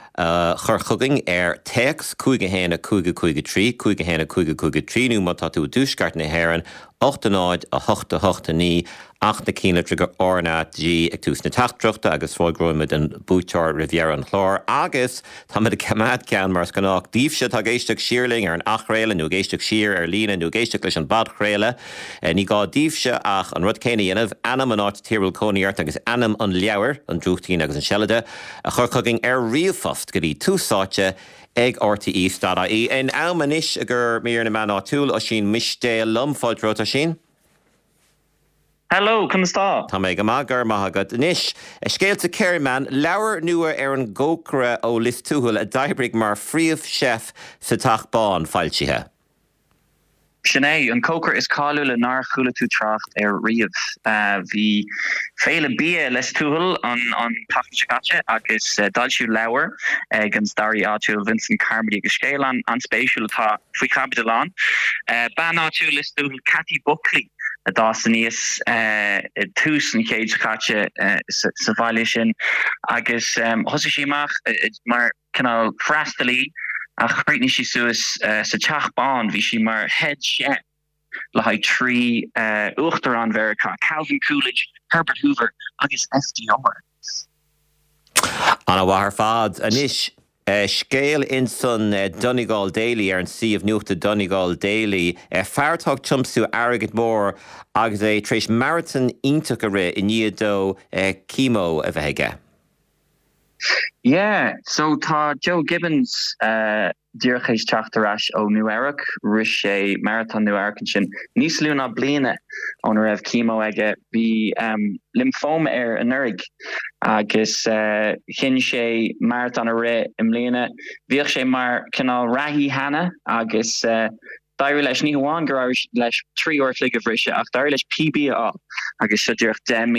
chur chugging teex 2 héna 2 3 2 héna 2 3 nú má tá tú dúsgart na héireann 8 náid a 8 8 ní 8 cíle orna G ag tús na tachtruachta agus fáilgróimid an bútear riviera an chlár agus tá mid a cemad cean mar scanách díobse tá géisteach siirling ar an achréile nó géisteach siir ar lína nó géisteach leis an badchréile ní gá díobse ach an rud céine dhéanamh anam an áit tírbhfuil coníart agus anam an leabhar an drúchtaín agus an sealada a chur chugging ar riamhfost go dtí túsáte ag RTE.ie en ámanis a gur mír na man átúil a sin misté lomfáiltróta sin. Hello, cum está? Tá mé go mágur maithagad inis. Scéalta Kerryman, leabhar nua ar an gcócra ó listúil a daibrig mar phríomh chef sa tachbán fáiltithe. Sinné, an cócar is cáú le nar chuúla tú tracht ar riamh. Bhí féile bia les túhil an tachtaigh agus dalsiú leabhar ag an starí áitiúil Vincent Carmody agus scéal an spéisiúil atá faoi Capitalán. Ban áitiúil lis túhil Cathy Buckley a dá san níos tús an chéid chatte sa bhaile sin agus thosaigh sí amach mar canál freistalí a chreitní sí suas sa teachbán bhí sí mar head chef le haid 3 uachtar an Verica, Calvin Coolidge, Herbert Hoover agus FDR. Anna bhahar fad anis scéal in san Donegal Daily ar an Siomh Nuachta Donegal Daily fearrtág chumsú airgid mór agus tréis marathon ionach a ré in níadó chemo a bheithe. Yeah, so tá Joe Gibbons dúrchéis teachtarás ó New Eric ris sé marathon New Eric sin níos lúna bliana ón raibh chemo aige bhí lymphoma ar an nurig agus chin sé marathon a ré im bliana bhíoh sé mar canál rahí hana agus dair leis ní hamháin gur leis 3 uair ligh bhrise ach dair leis PBA agus sé dúirt demi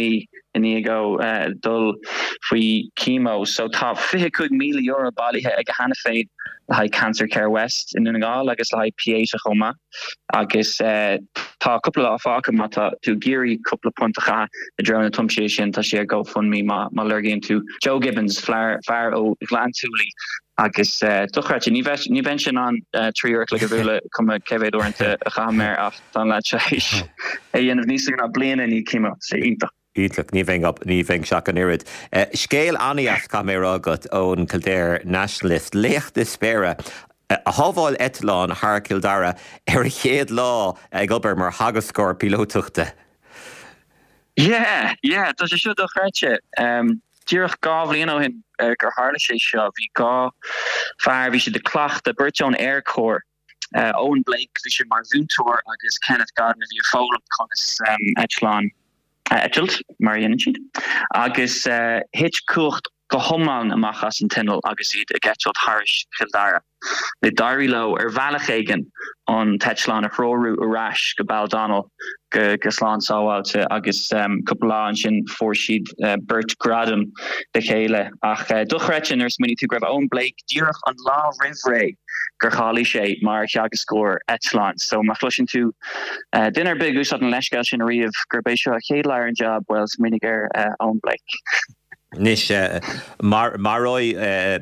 inigo dul fui chemo so tá €50 million balithe ag hana féid le Cancer Care West in Nunagal agus le PA choma agus tá couple of fáca mata tú géirí couple puntacha a drone tumstation tá sé GoFundMe ma lurgin tú Joe Gibbons far ó Glantúli agus tuchrat ní ben sin an tríúir le bhúile cum cevéad orintanta a chamer ach tan le éis é dhéanamh níos na bliana ní chemo sé ionta. Ítlach ní bhéng seach an irid. Scéal anías cá mé agat ón Kildare Nationalist lécht is spéire. A hábháil Etalán Har Kildare ar a chéad lá ag obair mar hagascór pilótuachta. Yeah, tá sé siúd ó chreite. Díreach gá bhbliain ó hin gur hála sé seo bhí gá fear bhí sé de clacht a Burton Air Corps Owen Blake bhí sé mar bhúntóir agus Kenneth Gardner bhí a fólam conas Etalán Etchelt Marianne agus hitch cuacht go homan amachchas an tunnel agus iad a getchelt Harish Kildare. Le dairi lo bhealach an Techlan a chróú aráis go Baldonal go slán sáháilte agus cupláin sin fórsíd Bert Gradam de chéile ach duchretin mini tú grab Owen Blake díreach an lá rihré gur chálaí sé mar cheagas scór Etlan so mar chluisin tú dinner big ús an leisceil sin a riamh gur bééis seo a chéad leir an job wells minic Owen Blake. Nis Maroi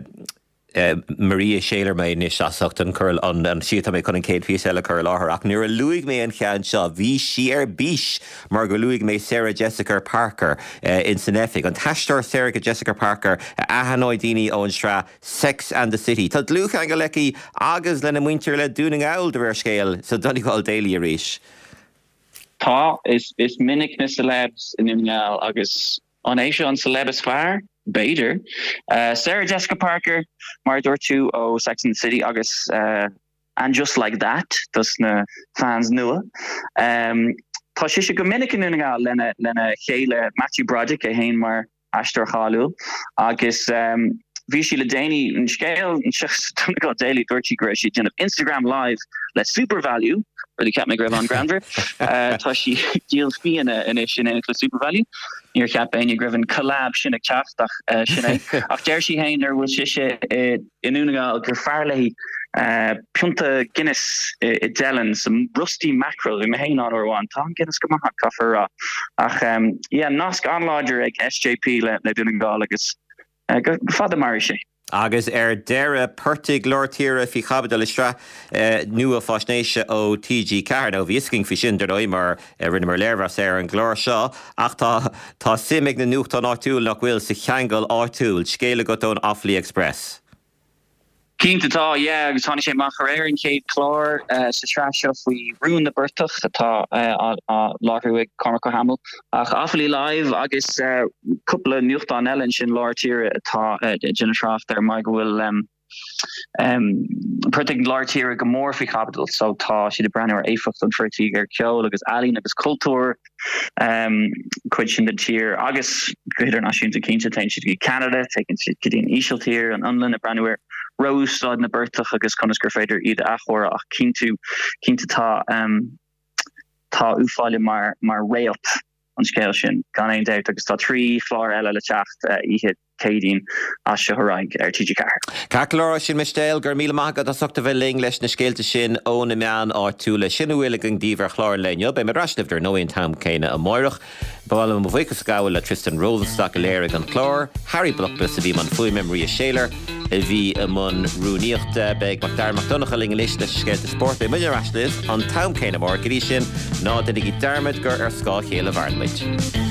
Maria Shaler mé nis asachcht an curl an siad mé chun an céad fís eile curl láthair ach nuair a luigh mé an chean seo bhí si ar bís mar go luigh mé Sarah Jessica Parker in San Effic an taisteir Sarah Jessica Parker a ahanóid daoine ón srá Sex and the City. Tá dlúch an go leci agus lena muintir le dúning ail de bhar scéal so donig gáil déili a ríis. Tá is minic na celebs in imneal agus on Asia on celebs fire Bader Sarah Jessica Parker mar dúirtú ó Sex and the City agus and just like that dus na fans nua tá sé go minic in unaá lena chéile Matthew Broderick a hain mar astor chaú agus bhí sí le déine an scéal an go daily dúirtí gur si déanamh Instagram live le Super Value really kept me grab on grander tá sí díal fianna in sin le Super Value níor ceap aine gribhann collab sinna ceaftach sinna ach déir sí hain ar bhfuil si in unaá gur fearlaí punta Guinness i Dellen some rusty mackerel in hain on or one Tom Guinness go maith caafar ach nasc anláidir ag SJP le Donegal agus go fada mar sé. Agus deire pertig glóirtíre fi chabadal istra nua fásnéise ó TG Car ó bhísking fi sin der mar rinne mar léras an glóir seo ach tá simig na nuchtán áitiúil nach bhfuil sa cheangal áitiúil scéile go ón Offaly Express. Cíntatá, agus tháinig sé mar choréir an chéad chlár sa srá seo faoi rún na burtach atá láthú ag Cormac O'Hamel. Ach Offaly Live agus cúpla nuchtán eile sin láirtíre atá Jennifer ar mai go bhfuil pertig láirtíre go mór faoi capital so tá si de brenn éfacht an fertí ar ceol agus alín agus cultúr chuid sin de tír agus goidir náisiúnta cínte tein si Canada taken si cídín ísiltír an anlin a brennir Rose na bertach agus conas gur féidir iad achóra ach cínta tá úfáile mar réalt an scéil sin gan éon déit agus tá trí flár eile le teacht ihe cédín as se thoráig ar TG Car. Caclóra sin meistéil gur míle maigad a suchta bheith ling leis na scéalte sin ón na meán áitiúla sin bhfuil an díomhar chláir leine be mar rasniftar nóon tam céine a moirech bhil an bhhuichas gáil le Tristan Rosenstock a léir an chlár Harry Blockbus a bhí man fuoi Maria Shaler a bhí man rúníochta beag Macdarmach Donnacha ling leis leis scéalte sport be muidir raslis an tam céine mór gorí sin ná den igi dermid gur ar scá chéile bharnmuid.